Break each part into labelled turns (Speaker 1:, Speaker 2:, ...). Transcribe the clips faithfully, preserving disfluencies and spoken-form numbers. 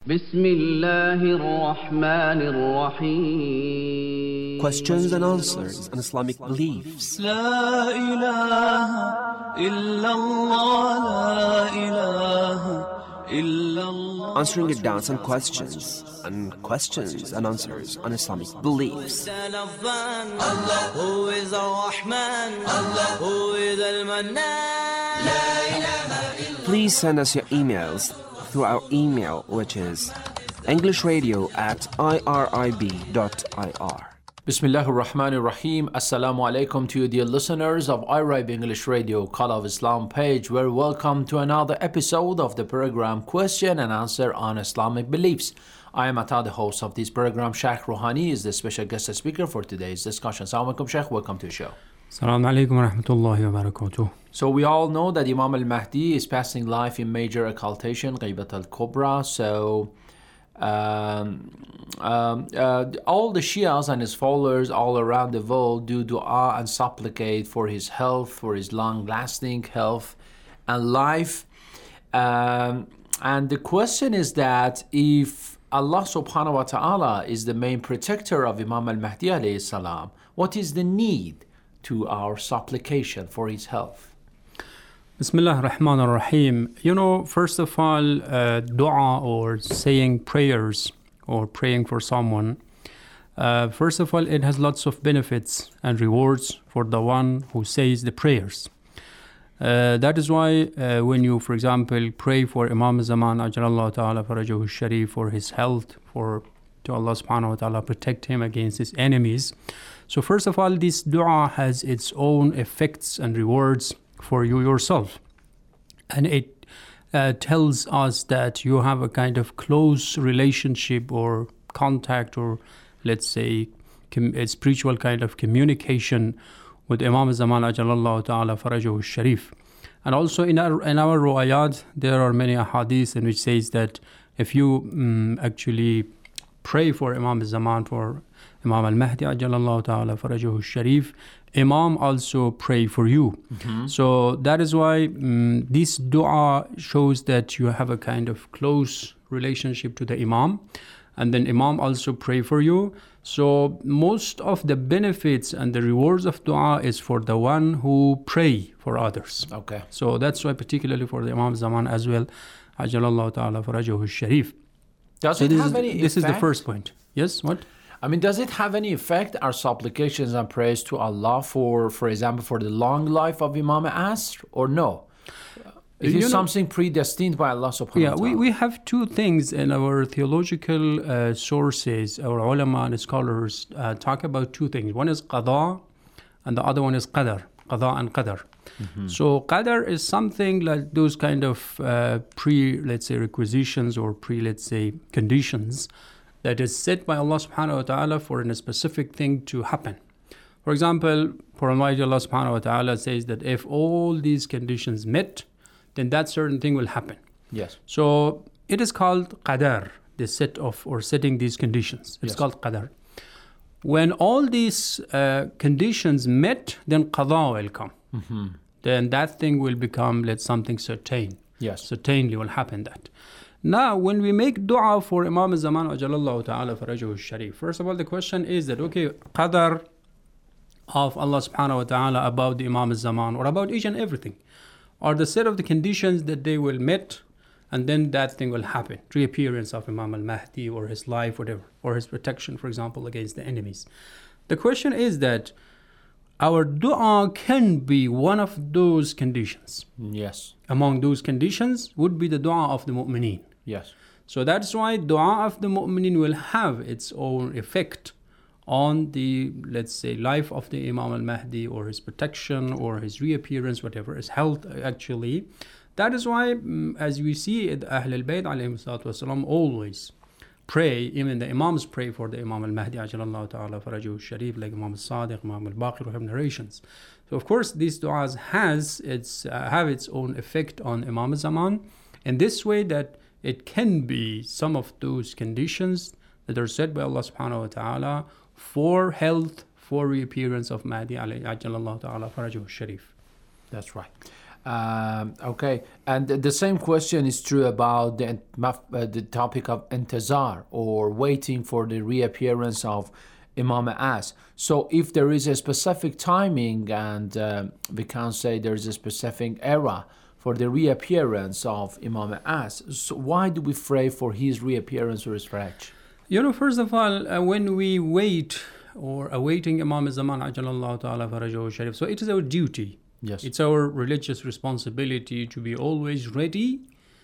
Speaker 1: بسم الله الرحمن الرحيم.
Speaker 2: Questions and answers on Islamic beliefs.
Speaker 3: لا إله إلا الله لا إله إلا الله.
Speaker 2: Answering your doubts and questions and questions and answers on Islamic beliefs.
Speaker 3: Allah who is Ar-Rahman, Allah who is Al-Mannan. لا إله إلا.
Speaker 2: Please send us your emails through our email, which is englishradio at irib dot ir.
Speaker 4: Bismillah ar-Rahman ar-Rahim. Assalamu alaikum to you, dear listeners of I R I B English Radio Call of Islam page. Very welcome to another episode of the program Question and Answer on Islamic Beliefs. I am Ata, the host of this program. Sheikh Rouhani is the special guest speaker for today's discussion. Assalamu alaikum, Sheikh. Welcome to the show.
Speaker 5: Assalamu alaikum wa rahmatullahi wa barakatuh.
Speaker 4: So we all know that Imam al-Mahdi is passing life in major occultation, Ghaybat al-Kubra. So um, um, uh, all the Shias and his followers all around the world do dua and supplicate for his health, for his long-lasting health and life. Um, and the question is that if Allah subhanahu wa ta'ala is the main protector of Imam al-Mahdi alayhi salam, what is the need to our supplication for his health?
Speaker 5: Bismillah ar-Rahman ar-Rahim. You know, first of all, uh, dua or saying prayers or praying for someone, uh, first of all, it has lots of benefits and rewards for the one who says the prayers. Uh, that is why uh, when you, for example, pray for Imam Zaman Ajralallahu Ta'ala Farajahu Sharif for his health, for to Allah subhanahu wa ta'ala protect him against his enemies. So first of all, this dua has its own effects and rewards for you yourself. And it uh, tells us that you have a kind of close relationship or contact or let's say com- a spiritual kind of communication with Imam Zaman Ajalallahu Ta'ala Farajahu Sharif. And also in our, in our ruwayat, there are many ahadith in which says that if you um, actually pray for Imam Zaman, for Imam al-Mahdi Ajalallahu Ta'ala Farajahu Sharif, Imam also pray for you. Mm-hmm. So that is why um, this dua shows that you have a kind of close relationship to the Imam. And then Imam also pray for you. So most of the benefits and the rewards of dua is for the one who pray for others.
Speaker 4: Okay.
Speaker 5: So that's why particularly for the Imam Zaman as well, Ajalallahu Ta'ala Farajahu Sharif.
Speaker 4: Does
Speaker 5: so
Speaker 4: it
Speaker 5: this
Speaker 4: have
Speaker 5: is,
Speaker 4: any
Speaker 5: This
Speaker 4: effect?
Speaker 5: is the first point. Yes, what?
Speaker 4: I mean, does it have any effect, our supplications and prayers to Allah for, for example, for the long life of Imam Asr, or no? Is
Speaker 5: You
Speaker 4: it
Speaker 5: know-
Speaker 4: something predestined by Allah subhanahu
Speaker 5: Yeah,
Speaker 4: wa ta'ala?
Speaker 5: we, we have two things in our theological uh, sources. Our ulama and scholars uh, talk about two things. One is qada and the other one is qadar. Qada and qadar. Mm-hmm. So qadar is something like those kind of uh, pre, let's say, requisitions or pre, let's say, conditions that is set by Allah subhanahu wa ta'ala for a specific thing to happen. For example, for Almighty Allah subhanahu wa ta'ala says that if all these conditions met, then that certain thing will happen.
Speaker 4: Yes.
Speaker 5: So it is called qadar, the set of or setting these conditions. It's
Speaker 4: Yes.
Speaker 5: called qadar. When all these uh, conditions met, then qada will come.
Speaker 4: Mm-hmm.
Speaker 5: Then that thing will become let something certain.
Speaker 4: Yes.
Speaker 5: Certainly will happen that. Now, when we make dua for Imam Zaman Ajalallahu Ta'ala Farajahu Sharif, first of all, the question is that, okay, qadar of Allah subhanahu wa ta'ala about the Imam Zaman or about each and everything, are the set of the conditions that they will meet and then that thing will happen. Reappearance of Imam al-Mahdi or his life, whatever, or his protection, for example, against the enemies. The question is that our dua can be one of those conditions.
Speaker 4: Yes.
Speaker 5: Among those conditions would be the dua of the mu'mineen.
Speaker 4: Yes.
Speaker 5: So that's why dua of the mu'mineen will have its own effect on the, let's say, life of the Imam al-Mahdi or his protection or his reappearance, whatever, his health actually. That is why, um, as we see, Ahl al-Bayt alayhi salatu wasalam always pray, even the Imams pray for the Imam al-Mahdi Ajalallahu Ta'ala Farajahu Sharif, like Imam al-Sadiq, Imam al-Baqir, who have narrations. So of course, these du'as has its, uh, have its own effect on Imam al-Zaman in this way that it can be some of those conditions that are set by Allah subhanahu wa ta'ala for health, for reappearance of Mahdi alayhi Ajalallahu Ta'ala Farajahu Sharif.
Speaker 4: That's right. Um, okay, and the same question is true about the, uh, the topic of intizar, or waiting for the reappearance of Imam As. So if there is a specific timing, and uh, we can say there is a specific era for the reappearance of Imam As, so why do we pray for his reappearance or his resurrection?
Speaker 5: You know, first of all, uh, when we wait or awaiting Imam Zaman Ajalallahu Ta'ala Farajahu Sharif, so it is our duty.
Speaker 4: Yes.
Speaker 5: It's our religious responsibility to be always ready,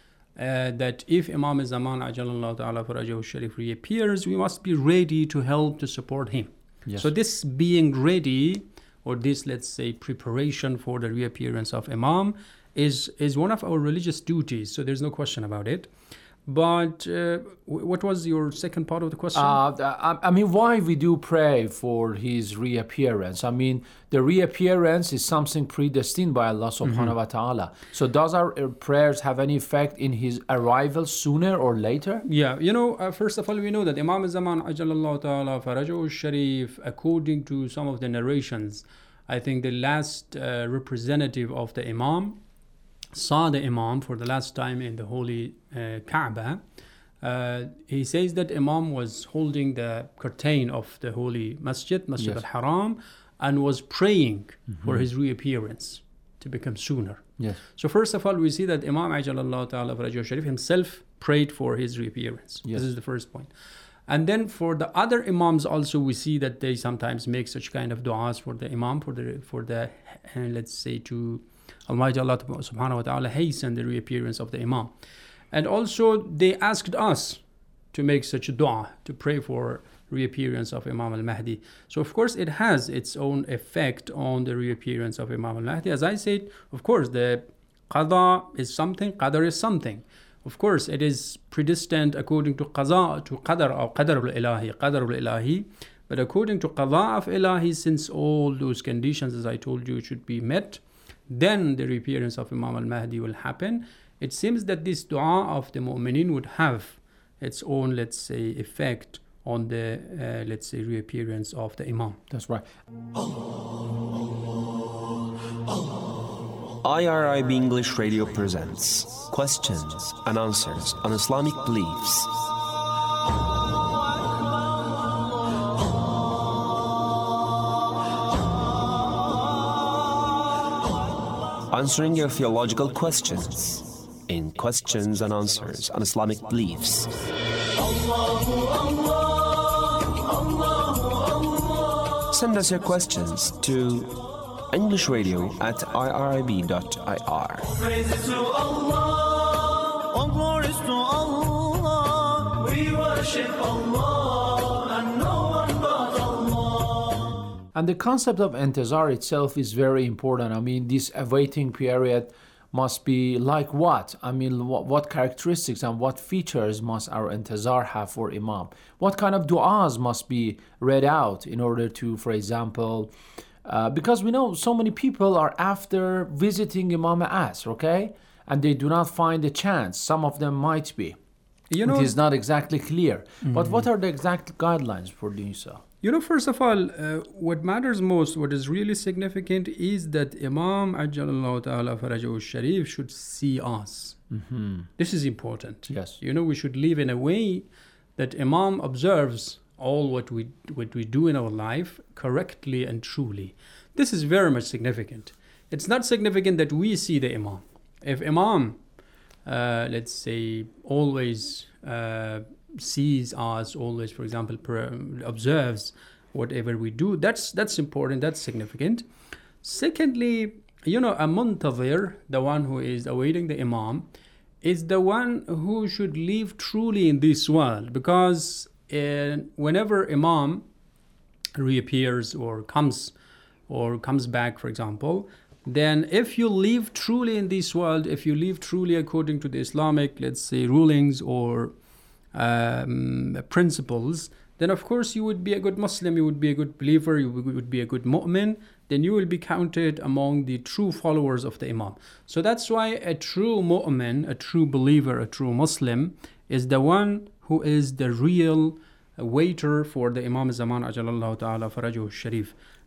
Speaker 5: uh, that if Imam Zaman Ajalallahu Ta'ala Farajahu Sharif reappears, we must be ready to help, to support him.
Speaker 4: Yes.
Speaker 5: So this being ready, or this, let's say, preparation for the reappearance of Imam is, is one of our religious duties. So there's no question about it. But uh, what was your second part of the question?
Speaker 4: Uh, I mean, why we do pray for his reappearance? I mean, the reappearance is something predestined by Allah subhanahu mm-hmm. wa ta'ala. So does our prayers have any effect in his arrival sooner or later?
Speaker 5: Yeah, you know, uh, first of all, we know that Imam Zaman Ajalallahu Ta'ala Farajahu Sharif, according to some of the narrations, I think the last uh, representative of the Imam saw the Imam for the last time in the holy uh, Kaaba. Uh, he says that Imam was holding the curtain of the holy masjid, Masjid yes. al-Haram, and was praying mm-hmm. for his reappearance to become sooner.
Speaker 4: Yes.
Speaker 5: So first of all, we see that Imam Ajalallahu Ta'ala Farajahu Sharif himself prayed for his reappearance. Yes. This is the first point. And then for the other Imams also, we see that they sometimes make such kind of du'as for the Imam, for the, for the uh, let's say, to Almighty Allah subhanahu wa ta'ala hasten the reappearance of the Imam. And also they asked us to make such a dua, to pray for reappearance of Imam al-Mahdi. So of course it has its own effect on the reappearance of Imam al-Mahdi. As I said, of course the qada is something, qadar is something. Of course it is predestined according to qaza, to qadar or qadar al-ilahi, qadar al-ilahi. But according to qada of ilahi, since all those conditions, as I told you, should be met, then the reappearance of Imam al-Mahdi will happen. It seems that this dua of the mu'mineen would have its own, let's say, effect on the, uh, let's say, reappearance of the Imam.
Speaker 4: That's right.
Speaker 2: I R I B English Radio presents questions and answers on Islamic beliefs. Answering your theological questions in Questions and Answers on Islamic Beliefs. Send us your questions to englishradio at I R I B dot I R.
Speaker 3: Praises to Allah, all glories to Allah. We worship Allah and no one but Allah.
Speaker 4: And the concept of intizar itself is very important. I mean, this awaiting period must be like what? I mean, what, what characteristics and what features must our intizar have for Imam? What kind of du'as must be read out in order to, for example, uh, because we know so many people are after visiting Imam As, okay? And they do not find a chance. Some of them might be. You know, it is not exactly clear. Mm-hmm. But what are the exact guidelines for doing so?
Speaker 5: You know, first of all, uh, what matters most, what is really significant is that Imam Ajjalallahu Ta'ala Farajahu Sharif should see us.
Speaker 4: Mm-hmm.
Speaker 5: This is important.
Speaker 4: Yes.
Speaker 5: You know, we should live in a way that Imam observes all what we what we do in our life correctly and truly. This is very much significant. It's not significant that we see the Imam. If Imam, uh, let's say, always uh, sees us, always, for example, per, observes whatever we do, that's that's important, that's significant. Secondly, you know, a muntazir, the one who is awaiting the Imam, is the one who should live truly in this world, because uh, whenever Imam reappears or comes or comes back, for example, then if you live truly in this world, if you live truly according to the Islamic, let's say, rulings or um, principles, then of course you would be a good Muslim, you would be a good believer, you would be a good mu'min, then you will be counted among the true followers of the Imam. So that's why a true mu'min, a true believer, a true Muslim is the one who is the real waiter for the Imam Zaman Ajalallahu Ta'ala Farajahu Sharif.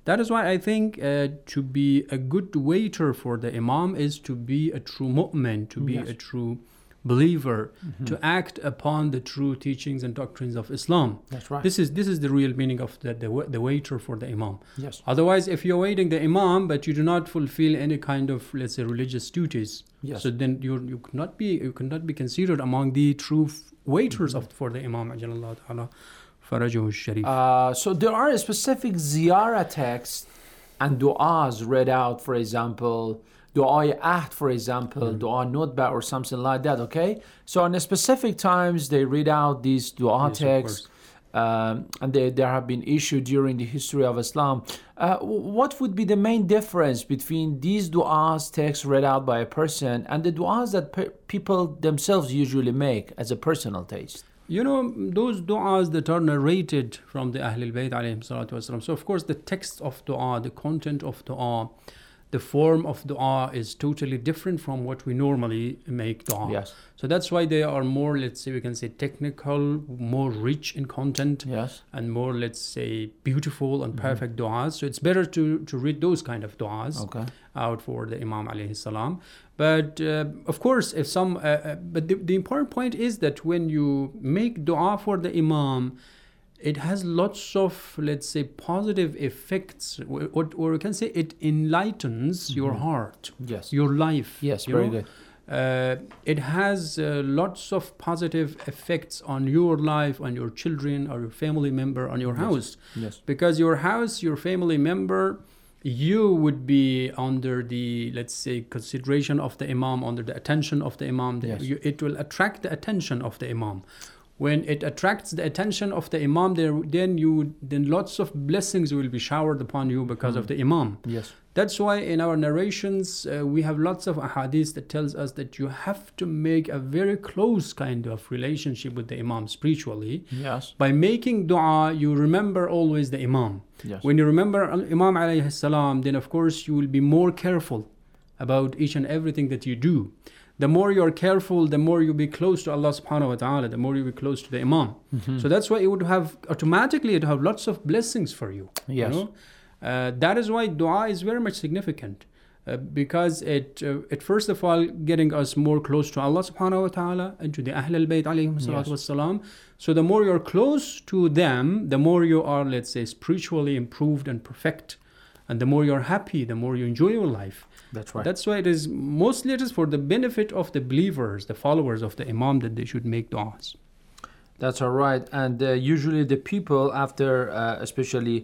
Speaker 5: That is why I think uh, to be a good waiter for the Imam is to be a true mu'min, to be
Speaker 4: Yes.
Speaker 5: a true believer, to act upon the true teachings and doctrines of Islam.
Speaker 4: That's right.
Speaker 5: This is this is the real meaning of the, the, wa- the waiter for the Imam.
Speaker 4: Yes.
Speaker 5: Otherwise, if you're waiting the Imam but you do not fulfill any kind of, let's say, religious duties,
Speaker 4: Yes.
Speaker 5: so then you you cannot be you cannot be considered among the true f- waiters of for the Imam Ajalallahu Ta'ala Farajuhu Sharif.
Speaker 4: Uh, so there are specific ziyarah texts and du'as read out, for example, du'a ahd, for example, du'a nutba or something like that, okay? So on specific times, they read out these du'a
Speaker 5: Yes, of
Speaker 4: texts, um, and they, there have been issued during the history of Islam. Uh, what would be the main difference between these du'as texts read out by a person and the du'as that pe- people themselves usually make as a personal taste?
Speaker 5: You know, those du'as that are narrated from the Ahlul Bayt alayhim salatu wasalam. So of course the text of du'a, the content of du'a, the form of du'a is totally different from what we normally make du'a.
Speaker 4: Yes.
Speaker 5: So that's why they are more, let's say, we can say technical, more rich in content,
Speaker 4: Yes.
Speaker 5: and more, let's say, beautiful and perfect du'as. So it's better to, to read those kind of du'as
Speaker 4: Okay.
Speaker 5: out for the Imam alayhi salam. But uh, of course, if some, uh, uh, but the, the important point is that when you make du'a for the Imam, it has lots of, let's say, positive effects, or, or, or you can say it enlightens your heart,
Speaker 4: Yes.
Speaker 5: your life.
Speaker 4: Yes,
Speaker 5: you
Speaker 4: very
Speaker 5: know?
Speaker 4: good.
Speaker 5: Uh, it has uh, lots of positive effects on your life, on your children, or your family member, on your house.
Speaker 4: Yes.
Speaker 5: Because your house, your family member, you would be under the, let's say, consideration of the Imam, under the attention of the Imam.
Speaker 4: Yes.
Speaker 5: You, it will attract the attention of the Imam. When it attracts the attention of the Imam, there, then you, then lots of blessings will be showered upon you because of the Imam.
Speaker 4: Yes.
Speaker 5: That's why in our narrations uh, we have lots of ahadith that tells us that you have to make a very close kind of relationship with the Imam spiritually.
Speaker 4: Yes.
Speaker 5: By making dua, you remember always the Imam.
Speaker 4: Yes.
Speaker 5: When you remember Imam alayhi salam, then of course you will be more careful about each and everything that you do. The more you're careful, the more you'll be close to Allah subhanahu wa ta'ala, the more you'll be close to the Imam.
Speaker 4: Mm-hmm.
Speaker 5: So that's why it would have, automatically it would have lots of blessings for you.
Speaker 4: Yes.
Speaker 5: You know? Uh, that is why dua is very much significant. Uh, because it, uh, it first of all getting us more close to Allah subhanahu wa ta'ala and to the Ahl al-Bayt alayhim salatu
Speaker 4: Yes.
Speaker 5: wassalam. So the more you're close to them, the more you are, let's say, spiritually improved and perfect. And the more you're happy, the more you enjoy your life.
Speaker 4: That's right.
Speaker 5: That's why it is, mostly it is for the benefit of the believers, the followers of the Imam, that they should make du'as.
Speaker 4: That's all right. And uh, usually the people after, uh, especially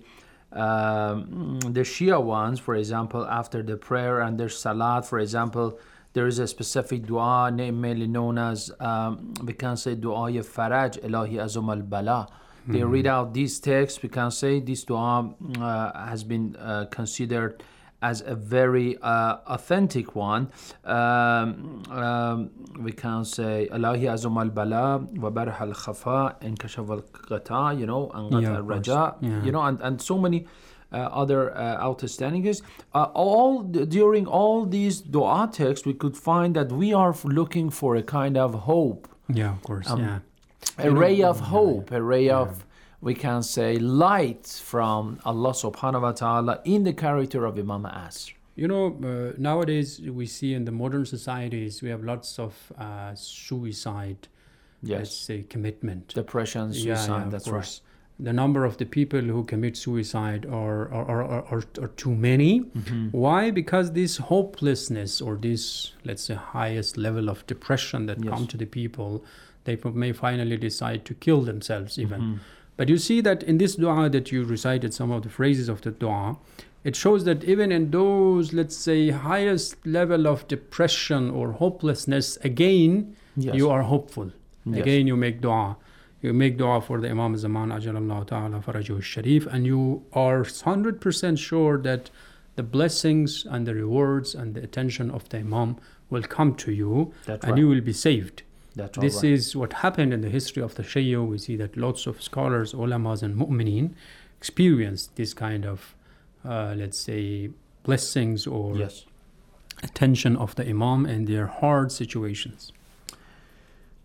Speaker 4: um, the Shia ones, for example, after the prayer and their salat, for example, there is a specific dua mainly known as, um, we can say, dua ya faraj ilahi azum al bala. They read out these texts. We can say this dua uh, has been uh, considered as a very uh, authentic one. Um, um, we can say Allahi azum al bala wa barh al khafa in kashaf al qata, you know, and
Speaker 5: Yeah,
Speaker 4: qata al
Speaker 5: of course.
Speaker 4: raja,
Speaker 5: Yeah.
Speaker 4: you know, and, and so many uh, other uh, outstandings. Uh, all during all these dua texts, we could find that we are looking for a kind of hope.
Speaker 5: Yeah, of course.
Speaker 4: Um,
Speaker 5: yeah.
Speaker 4: A
Speaker 5: You know,
Speaker 4: ray of
Speaker 5: yeah,
Speaker 4: hope, a ray of, we can say, light from Allah subhanahu wa ta'ala in the character of Imam Asr.
Speaker 5: You know, uh, nowadays we see in the modern societies, we have lots of uh, suicide, let's
Speaker 4: Yes.
Speaker 5: say, commitment.
Speaker 4: Depression,
Speaker 5: Yeah,
Speaker 4: suicide,
Speaker 5: yeah, of
Speaker 4: that's
Speaker 5: course. The number of the people who commit suicide are, are, are, are, are, are too many.
Speaker 4: Mm-hmm.
Speaker 5: Why? Because this hopelessness or this, let's say, highest level of depression that
Speaker 4: Yes.
Speaker 5: come to the people, they may finally decide to kill themselves even.
Speaker 4: Mm-hmm.
Speaker 5: But you see that in this dua that you recited some of the phrases of the dua, it shows that even in those, let's say, highest level of depression or hopelessness, again,
Speaker 4: Yes.
Speaker 5: you are hopeful.
Speaker 4: Yes.
Speaker 5: Again, you make dua. You make dua for the Imam Zaman Ajalallahu Ta'ala Farajuhu Sharif, and you are one hundred percent sure that the blessings and the rewards and the attention of the Imam will come to you,
Speaker 4: That's
Speaker 5: and
Speaker 4: right.
Speaker 5: you will be saved.
Speaker 4: That's
Speaker 5: This
Speaker 4: all right.
Speaker 5: is what happened in the history of the Shia. We see that lots of scholars, ulamas, and mu'mineen experienced this kind of, uh, let's say, blessings or
Speaker 4: Yes.
Speaker 5: attention of the Imam in their hard situations.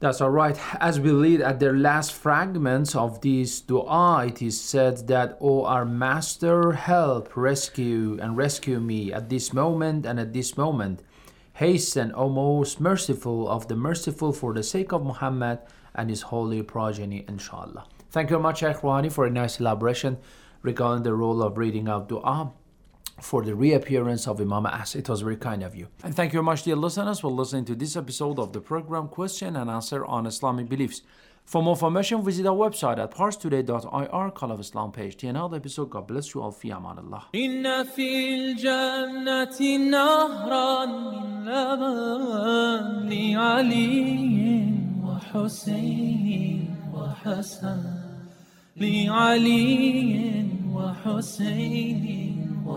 Speaker 4: That's all right. As we read at the last fragments of this dua, it is said that, O our Master, help, rescue, and rescue me at this moment and at this moment. Hasten, O most merciful of the merciful, for the sake of Muhammad and his holy progeny, inshallah. Thank you very much, Sheikh Rouhani, for a nice elaboration regarding the role of reading out dua for the reappearance of Imam As. It was very kind of you. And thank you very much, dear listeners, for listening to this episode of the program Question and Answer on Islamic Beliefs. For more information, visit our website at pars today dot I R, Call of Islam page. Till another episode, God bless you all. Fi aman Allah.
Speaker 3: Inna fil jannati nahran min laban li Ali wa Husayn wa Hasan li Ali wa Husayn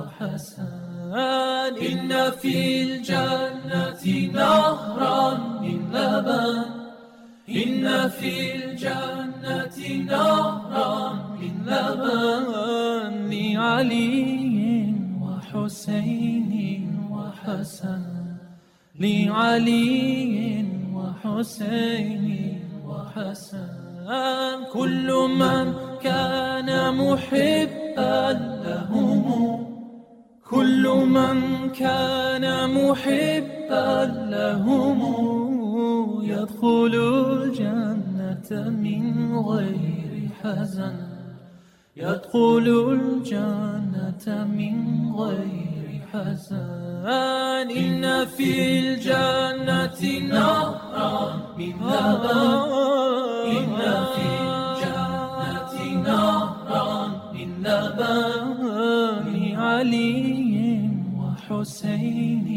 Speaker 3: وحسن إن في الجنة نهرا من لبن إن في الجنة نهرا من لبن لعلي وحسين وحسن لعلي وحسين وحسن كل من كان محبا لهم كل من كان محبا لهم يدخل الجنة من غير حزن يدخل الجنة من غير حزن إن في الجنة نهرا من لبن إن في الجنة نهرا من لبن علي وحسين